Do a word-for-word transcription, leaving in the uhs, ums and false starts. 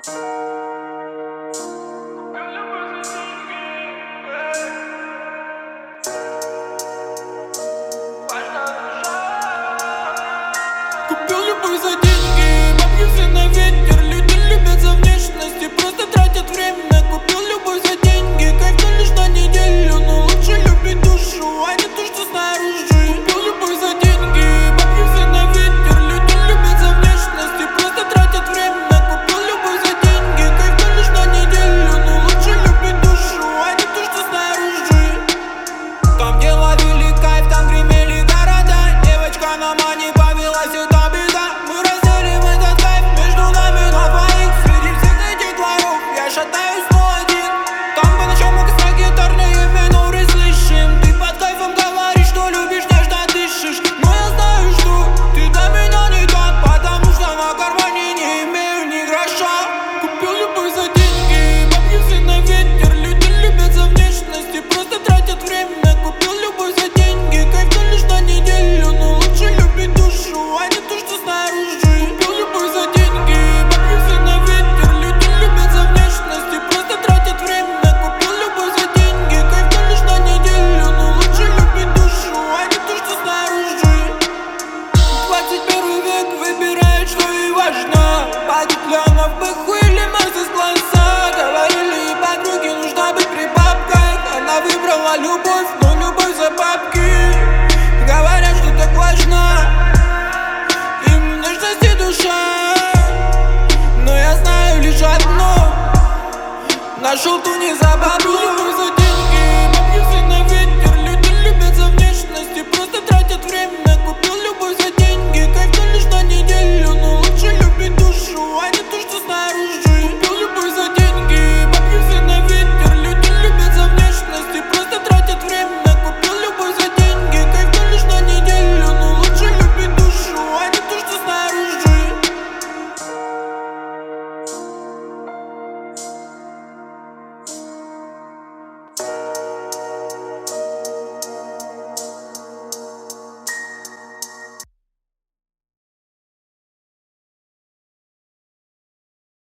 Купил любовь за деньги, бабки все на ветер. Люди любят за внешность и просто тратят время. Купил любовь за деньги, кайф лишь на неделю. Но лучше любить душу, а не то, что снаружи. Купил любовь за деньги, бабки все на ветер. Люди любят за внешность и просто тратят время. Купил любовь за деньги, кайф лишь на неделю. Но лучше любить душу, а не то, что снаружи. Там, где ловили кайф, там гремели города. Девочка на мане повелась, это беда. Мы разделим этот кайф между нами на двоих. Среди всех этих дворов я шатаюсь, но один. Там по ночам мы как гитарные миноры слышим. Ты под кайфом говоришь, что любишь, нежно дышишь. Но я знаю, что ты для меня не так, потому что на кармане не имею ни гроша. Купил любовь за деньги, бабки все на ветер. Люди любят за внешность и просто тратят время. Купил любовь за деньги, кайф лишь на неделю. Но лучше любить душу, а не то, что снаружи. Купил любовь за деньги, бабки все на ветер. Люди любят за внешность и просто тратят время. Купил любовь за деньги, кайф лишь на неделю. Но лучше любить душу, а не то, что снаружи. Двадцать первый век выбирает, что ей важно. Падит Лена в бэху или Мерседес класса. Говорили и подруги, нужно быть при бабках. Она выбрала любовь, но любовь за бабки. Говорят, что так важно им нежность и душа. Но я знаю лишь одно: нашел ту не за бабки.